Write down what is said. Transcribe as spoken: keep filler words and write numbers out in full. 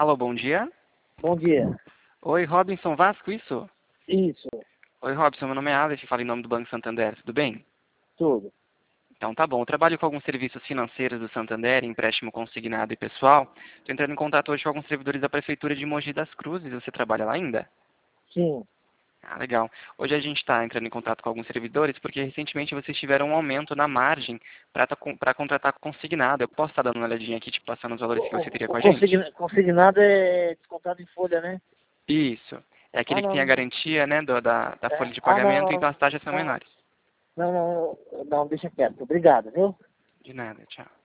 Alô, bom dia. Bom dia. Oi, Robinson Vasco, isso? Isso, Oi, Robson, meu nome é Alex, falo em nome do Banco Santander, tudo bem? tudo. Então tá bom, eu trabalho com alguns serviços financeiros do Santander, empréstimo consignado e pessoal. Estou entrando em contato hoje com alguns servidores da Prefeitura de Mogi das Cruzes, você trabalha lá ainda? Sim. Ah, legal. Hoje a gente está entrando em contato com alguns servidores porque recentemente vocês tiveram um aumento na margem para contratar consignado. Eu posso estar dando uma olhadinha aqui, te passando os valores que O, você teria o com a gente? consigna- consignado é descontado em folha, né? Isso. É Ah, aquele que tem a não. garantia, né, do- da, da folha É, de ah, pagamento, não. então as taxas são Não, menores. não, não, não, deixa quieto. Obrigado, viu? De nada, tchau.